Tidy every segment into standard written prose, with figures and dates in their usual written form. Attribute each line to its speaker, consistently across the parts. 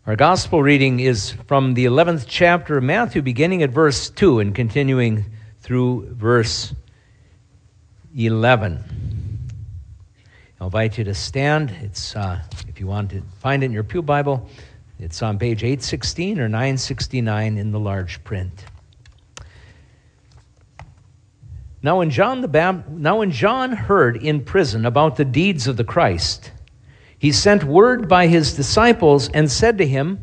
Speaker 1: Our gospel reading is from the 11th chapter of Matthew, beginning at verse 2 and continuing through verse 11. I'll invite you to stand. It's if you want to find it in your pew Bible, it's on page 816 or 969 in the large print. Now when John heard in prison about the deeds of the Christ, he sent word by his disciples and said to him,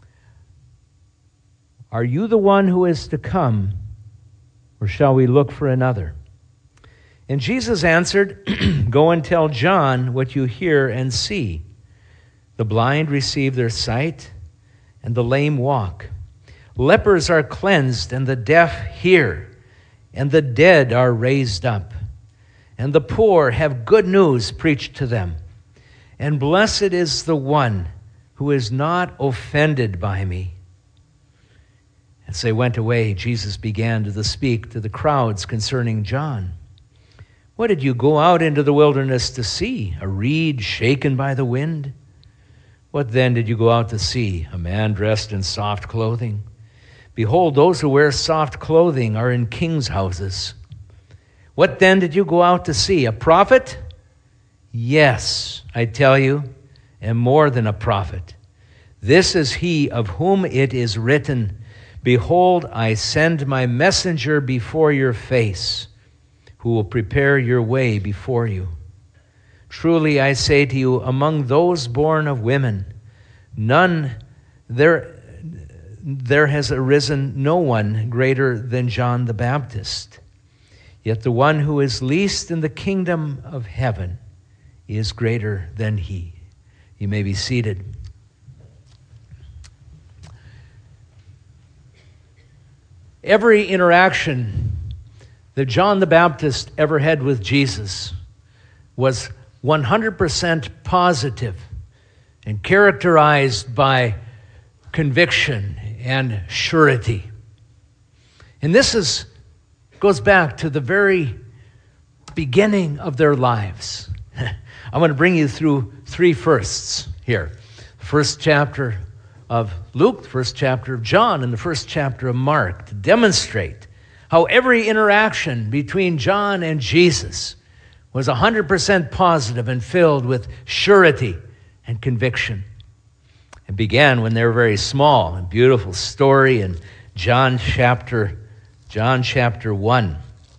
Speaker 1: "Are you the one who is to come, or shall we look for another?" And Jesus answered, "Go and tell John what you hear and see. The blind receive their sight, and the lame walk. Lepers are cleansed, and the deaf hear, and the dead are raised up, and the poor have good news preached to them. And blessed is the one who is not offended by me." As they went away, Jesus began to speak to the crowds concerning John. "What did you go out into the wilderness to see? A reed shaken by the wind? What then did you go out to see? A man dressed in soft clothing? Behold, those who wear soft clothing are in kings' houses. What then did you go out to see? A prophet? Yes, I tell you, and more than a prophet. This is he of whom it is written, 'Behold, I send my messenger before your face, who will prepare your way before you.' Truly I say to you, among those born of women, there has arisen no one greater than John the Baptist. Yet the one who is least in the kingdom of heaven is greater than he." You may be seated. Every interaction that John the Baptist ever had with Jesus was 100% positive and characterized by conviction and surety. And this goes back to the very beginning of their lives. I'm going to bring you through three firsts here. The first chapter of Luke, the first chapter of John, and the first chapter of Mark to demonstrate how every interaction between John and Jesus was 100% positive and filled with surety and conviction. It began when they were very small, a beautiful story in John chapter 1.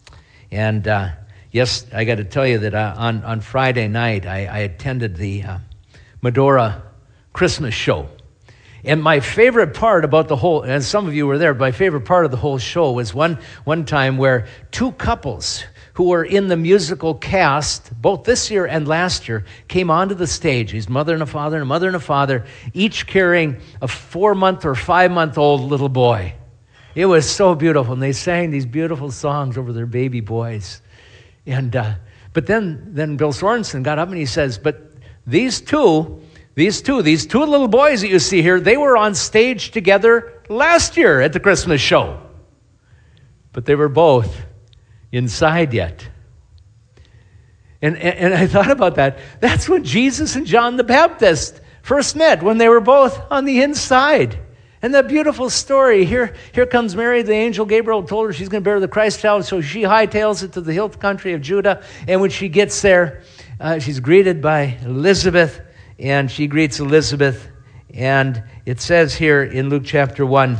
Speaker 1: And yes, I got to tell you that on Friday night, I attended the Medora Christmas show. And my favorite part about the whole, and some of you were there, my favorite part of the whole show was one time where two couples who were in the musical cast, both this year and last year, came onto the stage. His mother and a father, and a mother and a father, each carrying a 4-month or 5-month-old little boy. It was so beautiful, and they sang these beautiful songs over their baby boys. And but then Bill Sorensen got up and he says, "But these two little boys that you see here, they were on stage together last year at the Christmas show. But they were both inside yet." And I thought about that. That's when Jesus and John the Baptist first met, when they were both on the inside. And that beautiful story, here comes Mary, the angel Gabriel told her she's going to bear the Christ child, so she hightails it to the hill country of Judah. And when she gets there, she's greeted by Elizabeth, and she greets Elizabeth. And it says here in Luke chapter 1,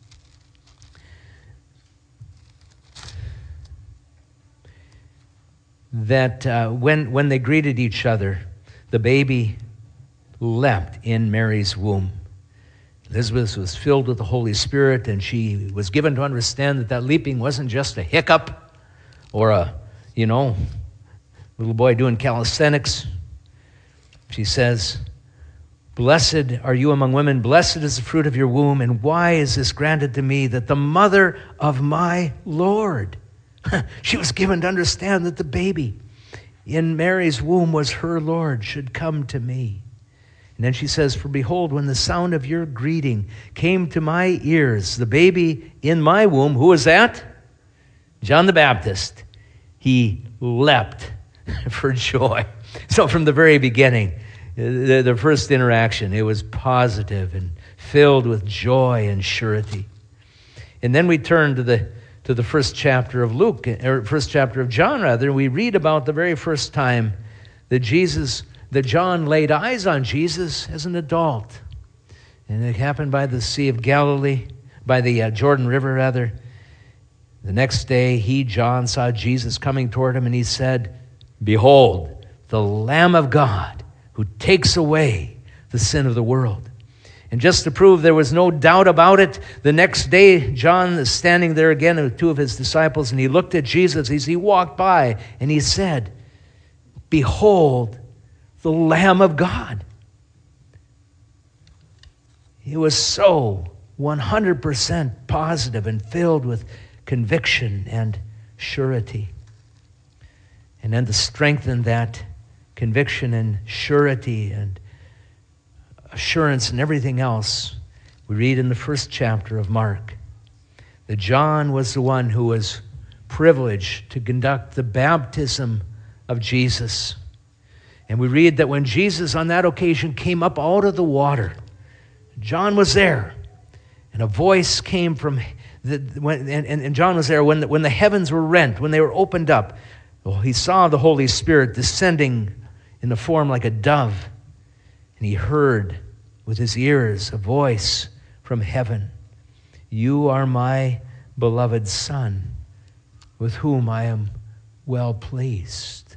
Speaker 1: that when they greeted each other, the baby leapt in Mary's womb. Elizabeth was filled with the Holy Spirit, and she was given to understand that leaping wasn't just a hiccup or a, little boy doing calisthenics. She says, "Blessed are you among women, blessed is the fruit of your womb, and why is this granted to me, that the mother of my Lord..." She was given to understand that the baby in Mary's womb was her Lord, should come to me. And then she says, "For behold, when the sound of your greeting came to my ears, the baby in my womb," who was that? John the Baptist. "He leapt for joy." So from the very beginning, the first interaction, it was positive and filled with joy and surety. And then we turn to the first chapter of Luke, or first chapter of John, rather. We read about the very first time that John laid eyes on Jesus as an adult. And it happened by the Sea of Galilee, by the Jordan River, rather. The next day, John, saw Jesus coming toward him, and he said, "Behold, the Lamb of God who takes away the sin of the world." And just to prove there was no doubt about it, the next day, John is standing there again with two of his disciples, and he looked at Jesus as he walked by, and he said, "Behold, the Lamb of God." He was so 100% positive and filled with conviction and surety. And then to strengthen that conviction and surety and assurance and everything else, we read in the first chapter of Mark that John was the one who was privileged to conduct the baptism of Jesus. And we read that when Jesus on that occasion came up out of the water, John was there, and a voice came from and John was there when the heavens were rent, when they were opened up. Well, he saw the Holy Spirit descending in the form like a dove, and he heard with his ears a voice from heaven, "You are my beloved Son, with whom I am well pleased."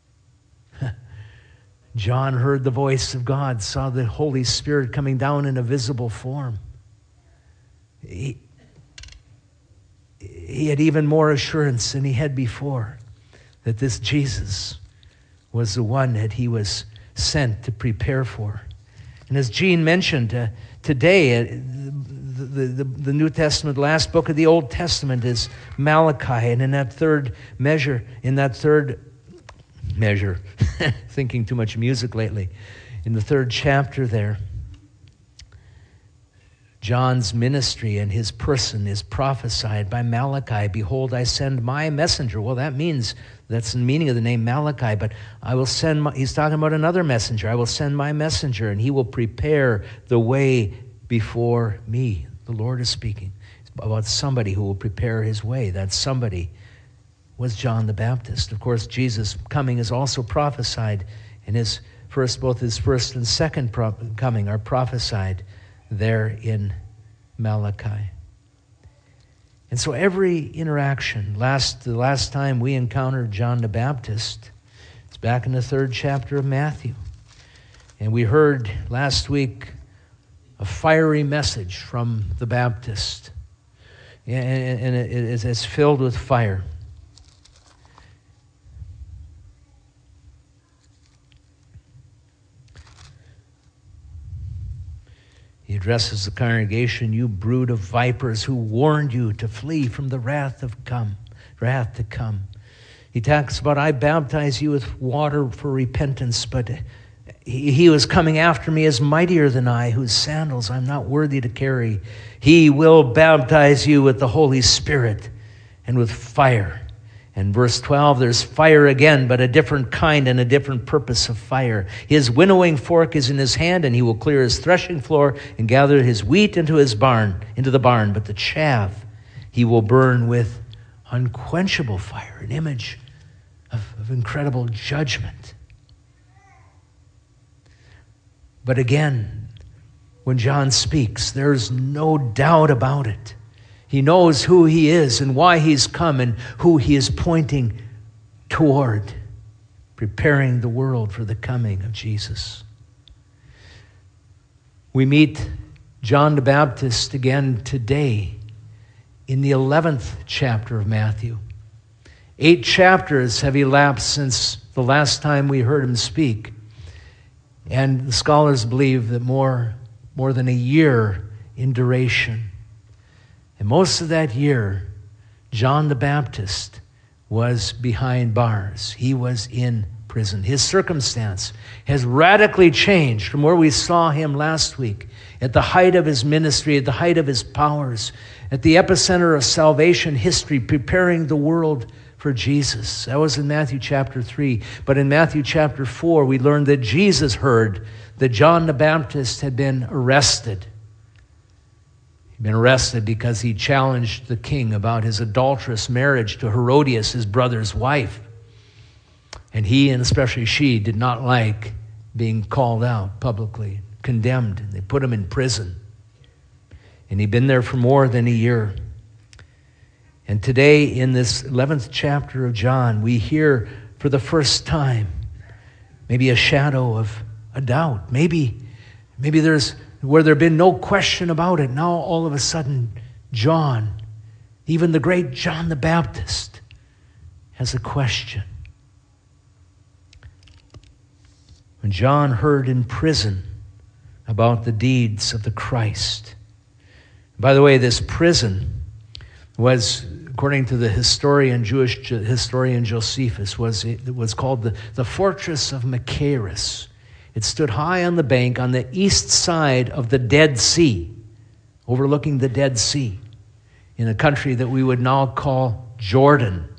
Speaker 1: John heard the voice of God, saw the Holy Spirit coming down in a visible form. He had even more assurance than he had before that this Jesus was the one that he was sent to prepare for. And as Gene mentioned, today, the New Testament, last book of the Old Testament is Malachi. And in that third measure, thinking too much music lately, in the third chapter there, John's ministry and his person is prophesied by Malachi. "Behold, I send my messenger." Well, that's the meaning of the name Malachi, but he's talking about another messenger. "I will send my messenger, and he will prepare the way before me." The Lord is speaking about somebody who will prepare his way. That somebody was John the Baptist. Of course, Jesus' coming is also prophesied, and both his first and second coming are prophesied there in Malachi. And so every interaction, the last time we encountered John the Baptist, it's back in the third chapter of Matthew. And we heard last week a fiery message from the Baptist. And it's filled with fire. He addresses the congregation, "You brood of vipers, who warned you to flee from the wrath to come." He talks about, "I baptize you with water for repentance, but he who is coming after me is mightier than I, whose sandals I'm not worthy to carry. He will baptize you with the Holy Spirit and with fire." And verse 12, there's fire again, but a different kind and a different purpose of fire. "His winnowing fork is in his hand, and he will clear his threshing floor and gather his wheat into the barn. But the chaff he will burn with unquenchable fire," an image of incredible judgment. But again, when John speaks, there's no doubt about it. He knows who he is and why he's come and who he is pointing toward, preparing the world for the coming of Jesus. We meet John the Baptist again today in the 11th chapter of Matthew. 8 chapters have elapsed since the last time we heard him speak. And the scholars believe that more than a year in duration. And most of that year, John the Baptist was behind bars. He was in prison. His circumstance has radically changed from where we saw him last week, at the height of his ministry, at the height of his powers, at the epicenter of salvation history, preparing the world for Jesus. That was in Matthew chapter 3. But in Matthew chapter 4, we learned that Jesus heard that John the Baptist had been arrested He'd been arrested because he challenged the king about his adulterous marriage to Herodias, his brother's wife. And he, and especially she, did not like being called out publicly, condemned, and they put him in prison. And he'd been there for more than a year. And today, in this 11th chapter of John, we hear for the first time maybe a shadow of a doubt. Maybe there's where there had been no question about it. Now, all of a sudden, John, even the great John the Baptist, has a question. When John heard in prison about the deeds of the Christ. By the way, this prison was, according to the Jewish historian Josephus, it was called the Fortress of Machaerus. It stood high on the bank on the east side of the Dead Sea, overlooking the Dead Sea, in a country that we would now call Jordan.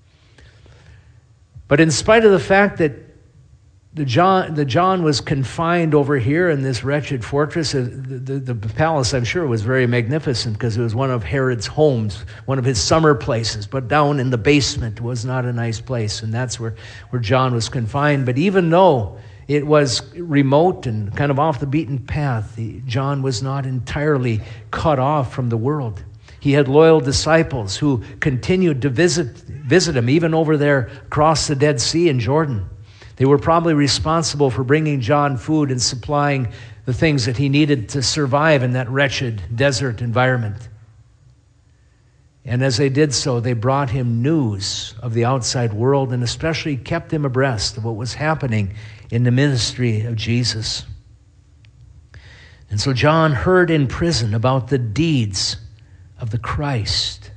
Speaker 1: But in spite of the fact that the John was confined over here in this wretched fortress, the palace, I'm sure, was very magnificent because it was one of Herod's homes, one of his summer places. But down in the basement was not a nice place, and that's where John was confined. But even though it was remote and kind of off the beaten path, John was not entirely cut off from the world. He had loyal disciples who continued to visit him, even over there across the Dead Sea in Jordan. They were probably responsible for bringing John food and supplying the things that he needed to survive in that wretched desert environment. And as they did so, they brought him news of the outside world and especially kept him abreast of what was happening in the ministry of Jesus. And so John heard in prison about the deeds of the Christ.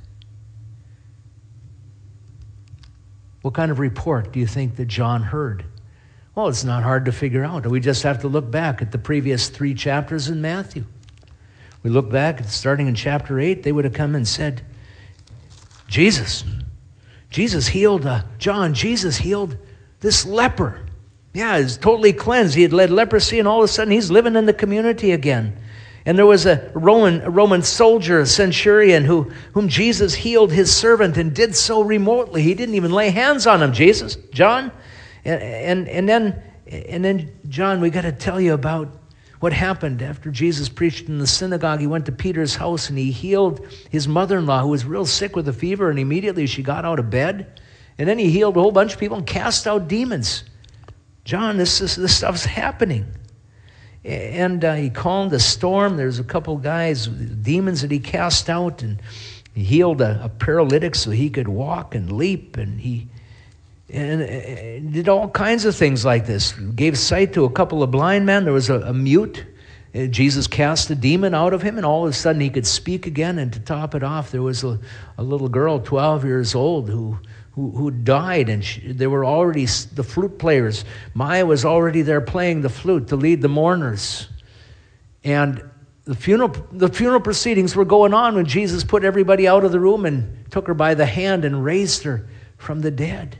Speaker 1: What kind of report do you think that John heard? Well, it's not hard to figure out. We just have to look back at the previous 3 chapters in Matthew. We look back, starting in chapter 8, they would have come and said, Jesus healed John. Jesus healed this leper. Yeah, he's totally cleansed. He had led leprosy, and all of a sudden he's living in the community again. And there was a Roman soldier, a centurion, whom Jesus healed his servant and did so remotely. He didn't even lay hands on him, John. And then, John, we got to tell you about what happened after Jesus preached in the synagogue. He went to Peter's house and he healed his mother-in-law who was real sick with a fever, and immediately she got out of bed. And then he healed a whole bunch of people and cast out demons. John, this stuff's happening. And he calmed the storm. There's a couple guys, demons that he cast out, and he healed a paralytic so he could walk and leap, and he did all kinds of things like this. Gave sight to a couple of blind men. There was a mute. Jesus cast a demon out of him, and all of a sudden he could speak again. And to top it off, there was a little girl, 12 years old, who died, and they were already the flute players. Maya was already there playing the flute to lead the mourners. And the funeral proceedings were going on when Jesus put everybody out of the room and took her by the hand and raised her from the dead.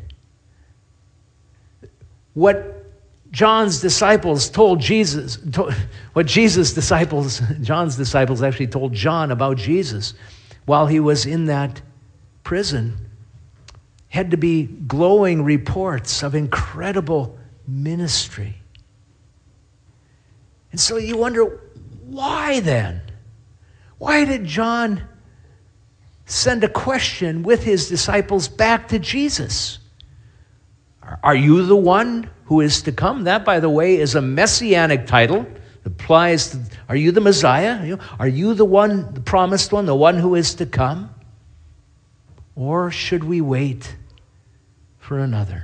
Speaker 1: What John's disciples told Jesus, what John's disciples actually told John about Jesus while he was in that prison, had to be glowing reports of incredible ministry. And so you wonder, why then? Why did John send a question with his disciples back to Jesus? Are you the one who is to come? That, by the way, is a messianic title. It applies to, are you the Messiah? Are you the one, the promised one, the one who is to come? Or should we wait for another?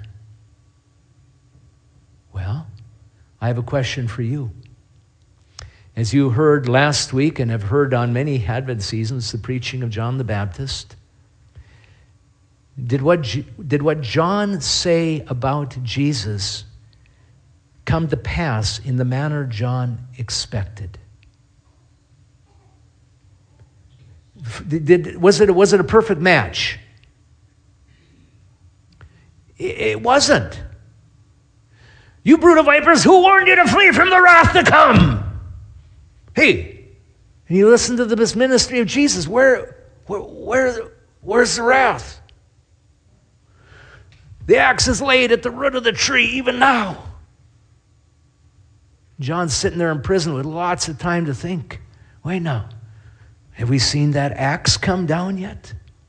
Speaker 1: Well, I have a question for you. As you heard last week and have heard on many Advent seasons the preaching of John the Baptist, did what John say about Jesus come to pass in the manner John expected? Was it a perfect match? It wasn't. You brood of vipers, who warned you to flee from the wrath to come? Hey, And you listen to this ministry of Jesus. Where's the wrath? The axe is laid at the root of the tree even now. John's sitting there in prison with lots of time to think. Wait now, have we seen that axe come down yet?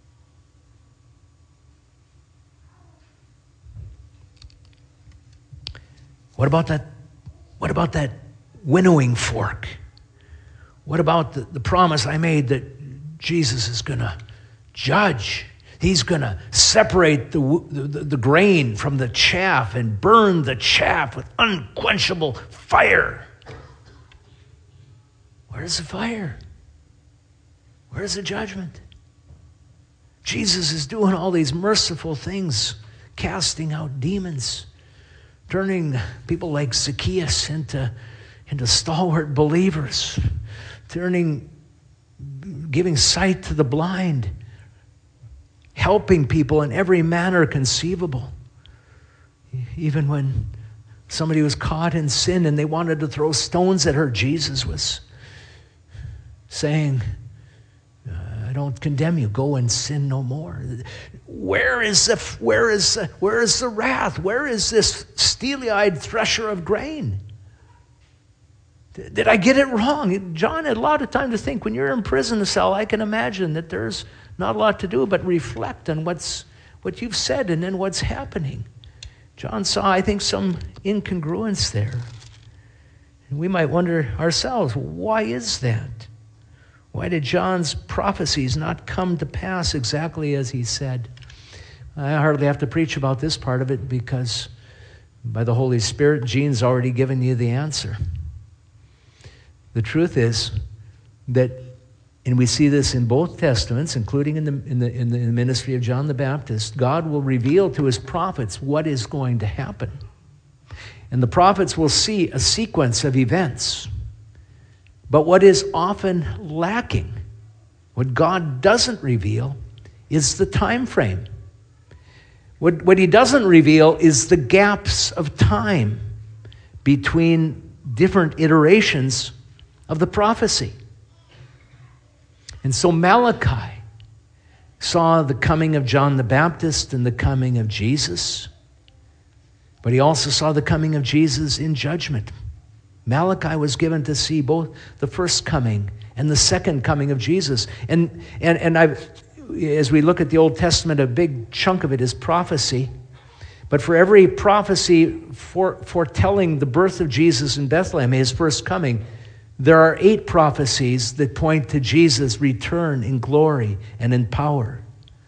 Speaker 1: What about that winnowing fork? What about the promise I made that Jesus is going to judge? He's going to separate the grain from the chaff and burn the chaff with unquenchable fire. Where's the fire? Where's the judgment? Jesus is doing all these merciful things, casting out demons, turning people like Zacchaeus into stalwart believers, giving sight to the blind, helping people in every manner conceivable. Even when somebody was caught in sin and they wanted to throw stones at her, Jesus was saying, I don't condemn you, go and sin no more. Where is the wrath? Where is this steely-eyed thresher of grain? Did I get it wrong? John had a lot of time to think. When you're in prison cell, I can imagine that there's not a lot to do but reflect on what you've said and then what's happening. John saw, I think, some incongruence there. And we might wonder ourselves, why is that? Why did John's prophecies not come to pass exactly as he said? I hardly have to preach about this part of it because by the Holy Spirit, Gene's already given you the answer. The truth is that, and we see this in both Testaments, including in the ministry of John the Baptist, God will reveal to his prophets what is going to happen. And the prophets will see a sequence of events. But what is often lacking, what God doesn't reveal, is the time frame. What he doesn't reveal is the gaps of time between different iterations of the prophecy. And so Malachi saw the coming of John the Baptist and the coming of Jesus, but he also saw the coming of Jesus in judgment. Malachi was given to see both the first coming and the second coming of Jesus. And as we look at the Old Testament, a big chunk of it is prophecy. But for every prophecy foretelling the birth of Jesus in Bethlehem, his first coming, there are 8 prophecies that point to Jesus' return in glory and in power.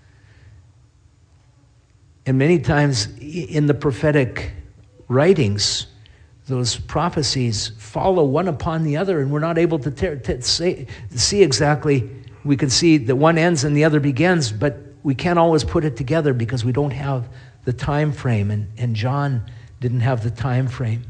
Speaker 1: And many times in the prophetic writings, those prophecies follow one upon the other, and we're not able to see exactly. We can see that one ends and the other begins, but we can't always put it together because we don't have the time frame, and John didn't have the time frame.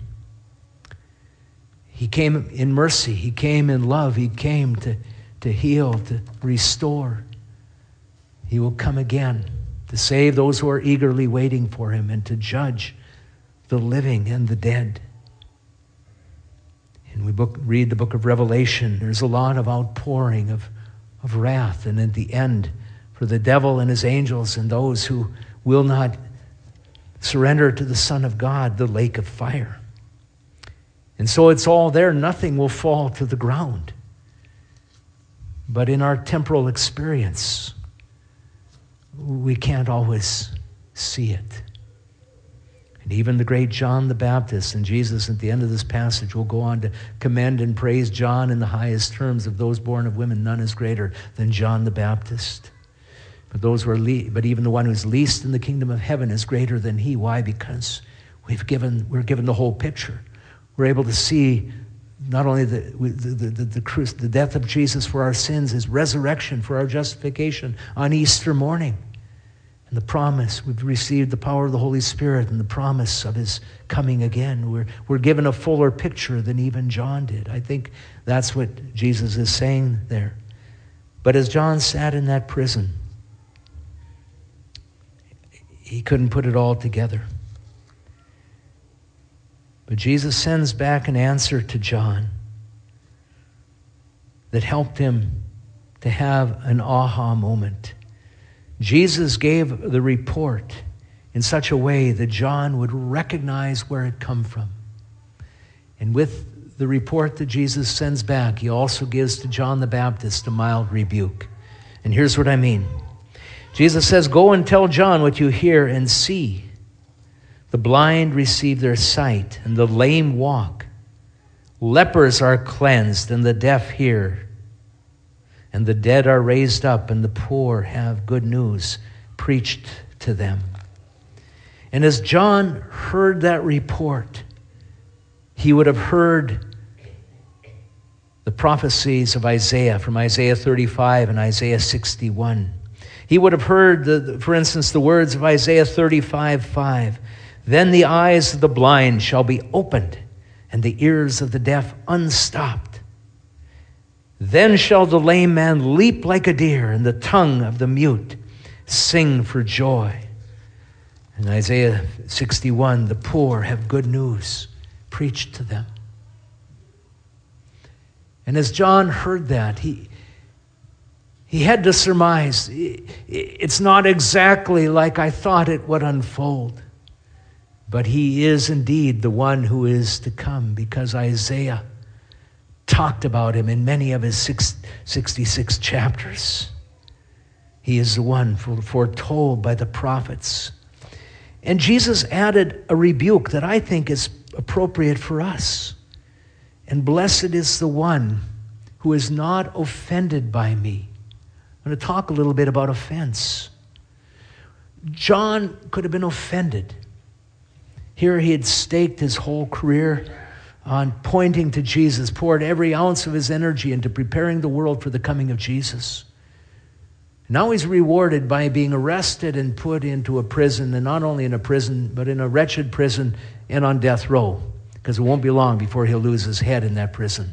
Speaker 1: He came in mercy. He came in love. He came to heal, to restore. He will come again to save those who are eagerly waiting for him and to judge the living and the dead. And we read the book of Revelation. There's a lot of outpouring of wrath, and at the end, for the devil and his angels and those who will not surrender to the Son of God, the lake of fire. And so it's all there. Nothing will fall to the ground. But in our temporal experience, we can't always see it. And even the great John the Baptist, and Jesus at the end of this passage will go on to commend and praise John in the highest terms. Of those born of women, none is greater than John the Baptist. But even the one who's least in the kingdom of heaven is greater than he. Why? Because we're given the whole picture. We're able to see not only the death of Jesus for our sins, his resurrection for our justification on Easter morning. And the promise, we've received the power of the Holy Spirit and the promise of his coming again. We're given a fuller picture than even John did. I think that's what Jesus is saying there. But as John sat in that prison, he couldn't put it all together. But Jesus sends back an answer to John. that helped him to have an aha moment. Jesus gave the report in such a way that John would recognize where it come from. And with the report that Jesus sends back, he also gives to John the Baptist a mild rebuke. And here's what I mean. Jesus says, "Go and tell John what you hear and see. The blind receive their sight, and the lame walk. Lepers are cleansed, and the deaf hear. And the dead are raised up, and the poor have good news preached to them." And as John heard that report, he would have heard the prophecies of Isaiah from Isaiah 35 and Isaiah 61. He would have heard, for instance, the words of Isaiah 35:5. "Then the eyes of the blind shall be opened, and the ears of the deaf unstopped. Then shall the lame man leap like a deer, and the tongue of the mute sing for joy." In Isaiah 61, "The poor have good news preached to them." And as John heard that, he had to surmise, it's not exactly like I thought it would unfold. But he is indeed the one who is to come, because Isaiah talked about him in many of his 66 chapters. He is the one foretold by the prophets. And Jesus added a rebuke that I think is appropriate for us. "And blessed is the one who is not offended by me." I'm going to talk a little bit about offense. John could have been offended. Here he had staked his whole career on pointing to Jesus, poured every ounce of his energy into preparing the world for the coming of Jesus. Now he's rewarded by being arrested and put into a prison, and not only in a prison, but in a wretched prison and on death row, because it won't be long before he'll lose his head in that prison.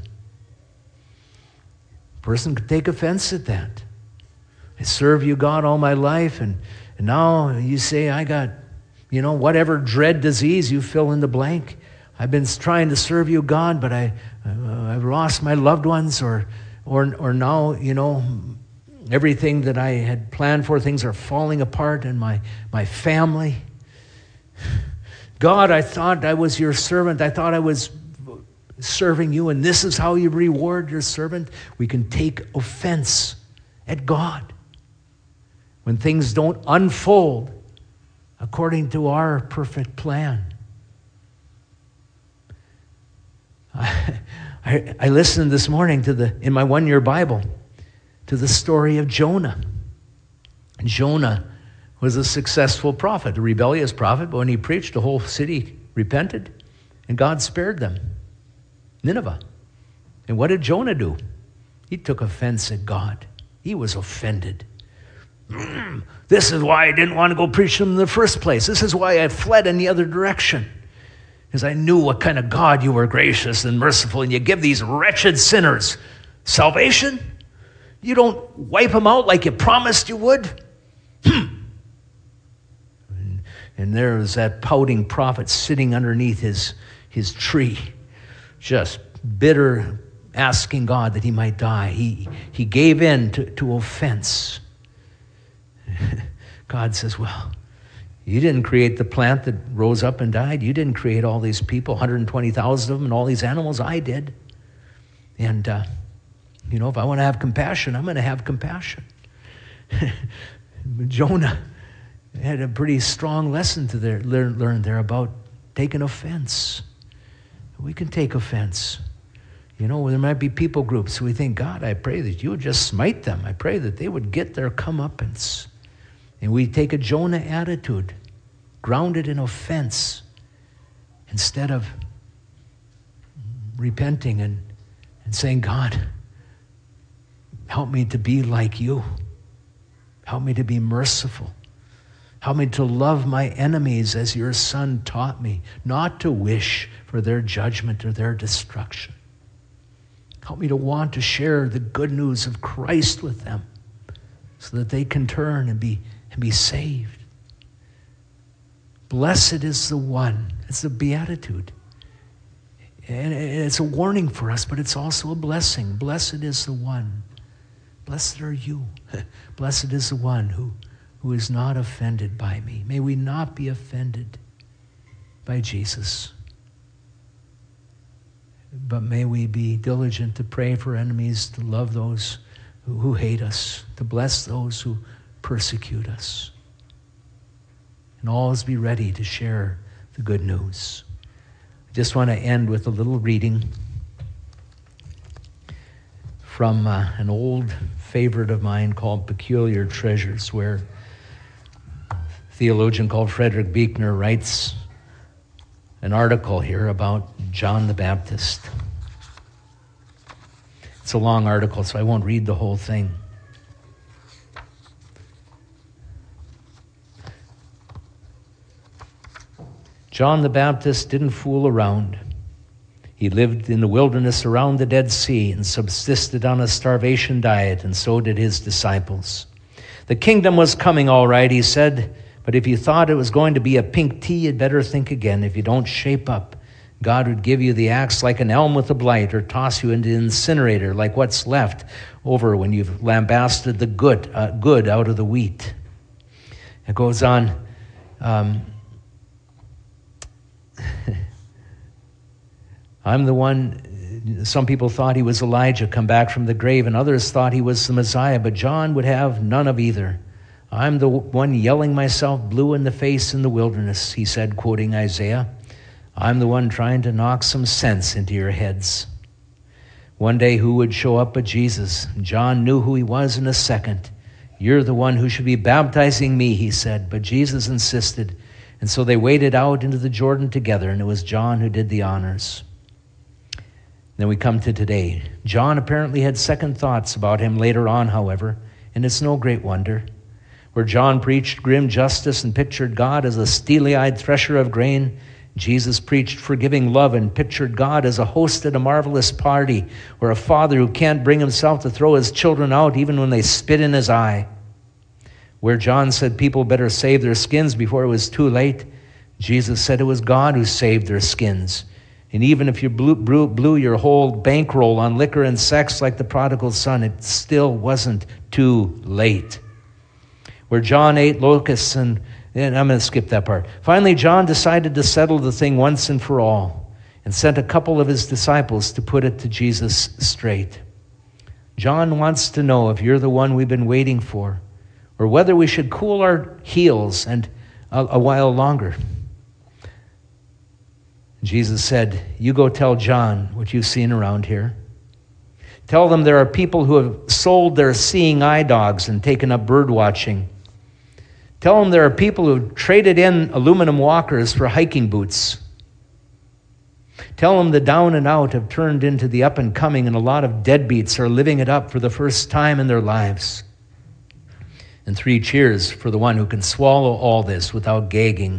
Speaker 1: A person could take offense at that. I serve you, God, all my life, and now you say I got, whatever dread disease, you fill in the blank. I've been trying to serve you, God, but I've lost my loved ones, or now, everything that I had planned for, things are falling apart in my family. God, I thought I was your servant. I thought I was serving you, and this is how you reward your servant. We can take offense at God when things don't unfold according to our perfect plan. I listened this morning in my one-year Bible to the story of Jonah. And Jonah was a successful prophet, a rebellious prophet, but when he preached, the whole city repented, and God spared them. Nineveh. And what did Jonah do? He took offense at God. He was offended. This is why I didn't want to go preach them in the first place. This is why I fled in the other direction. Because I knew what kind of God you were, gracious and merciful, and you give these wretched sinners salvation? You don't wipe them out like you promised you would? And there was that pouting prophet sitting underneath his tree, just bitter, asking God that he might die. He gave in to offense. God says, well, you didn't create the plant that rose up and died. You didn't create all these people, 120,000 of them, and all these animals. I did. And, if I want to have compassion, I'm going to have compassion. Jonah had a pretty strong lesson to learn there about taking offense. We can take offense. There might be people groups who we think, God, I pray that you would just smite them. I pray that they would get their comeuppance. And we take a Jonah attitude, grounded in offense, instead of repenting and saying, God, help me to be like you. Help me to be merciful. Help me to love my enemies as your Son taught me, not to wish for their judgment or their destruction. Help me to want to share the good news of Christ with them so that they can turn and be saved. Blessed is the one, it's a beatitude. And it's a warning for us, but it's also a blessing. Blessed is the one. Blessed are you. Blessed is the one who is not offended by me. May we not be offended by Jesus. But may we be diligent to pray for enemies, to love those who hate us, to bless those who persecute us. And always be ready to share the good news. I just want to end with a little reading from an old favorite of mine called Peculiar Treasures, where a theologian called Frederick Buechner writes an article here about John the Baptist. It's a long article, so I won't read the whole thing. John the Baptist didn't fool around. He lived in the wilderness around the Dead Sea and subsisted on a starvation diet, and so did his disciples. The kingdom was coming all right, he said, but if you thought it was going to be a pink tea, you'd better think again. If you don't shape up, God would give you the axe like an elm with a blight, or toss you into the incinerator like what's left over when you've lambasted the good out of the wheat. It goes on. I'm the one, some people thought he was Elijah come back from the grave, and others thought he was the Messiah, but John would have none of either. I'm the one yelling myself blue in the face in the wilderness, he said, quoting Isaiah. I'm the one trying to knock some sense into your heads. One day, who would show up but Jesus? John knew who he was in a second. You're the one who should be baptizing me, he said, but Jesus insisted. And so they waded out into the Jordan together, and it was John who did the honors. Then we come to today. John apparently had second thoughts about him later on, however, and it's no great wonder. Where John preached grim justice and pictured God as a steely-eyed thresher of grain, Jesus preached forgiving love and pictured God as a host at a marvelous party, or a father who can't bring himself to throw his children out even when they spit in his eye. Where John said people better save their skins before it was too late, Jesus said it was God who saved their skins. And even if you blew your whole bankroll on liquor and sex like the prodigal son, it still wasn't too late. Where John ate locusts and I'm going to skip that part. Finally, John decided to settle the thing once and for all and sent a couple of his disciples to put it to Jesus straight. John wants to know if you're the one we've been waiting for, or whether we should cool our heels and a while longer. Jesus said, you go tell John what you've seen around here. Tell them there are people who have sold their seeing eye dogs and taken up bird watching. Tell them there are people who have traded in aluminum walkers for hiking boots. Tell them the down and out have turned into the up and coming, and a lot of deadbeats are living it up for the first time in their lives. And 3 cheers for the one who can swallow all this without gagging.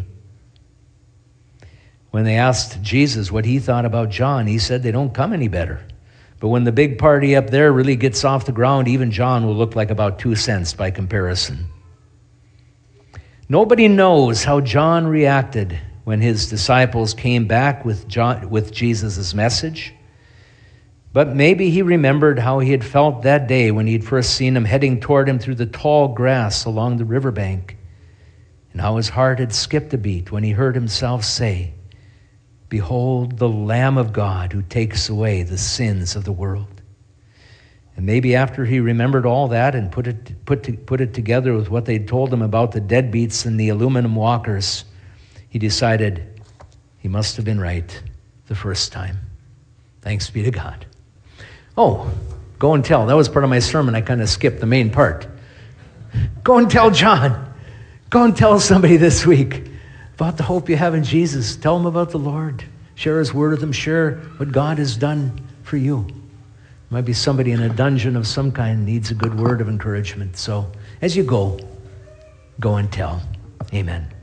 Speaker 1: When they asked Jesus what he thought about John, he said they don't come any better. But when the big party up there really gets off the ground, even John will look like about 2 cents by comparison. Nobody knows how John reacted when his disciples came back with Jesus' message. But maybe he remembered how he had felt that day when he'd first seen him heading toward him through the tall grass along the riverbank, and how his heart had skipped a beat when he heard himself say, behold the Lamb of God who takes away the sins of the world. And maybe after he remembered all that and put it together with what they'd told him about the deadbeats and the aluminum walkers, he decided he must have been right the first time. Thanks be to God. Oh, go and tell. That was part of my sermon. I kind of skipped the main part. Go and tell John. Go and tell somebody this week about the hope you have in Jesus. Tell them about the Lord. Share his word with them. Share what God has done for you. Might be somebody in a dungeon of some kind needs a good word of encouragement. So as you go and tell. Amen.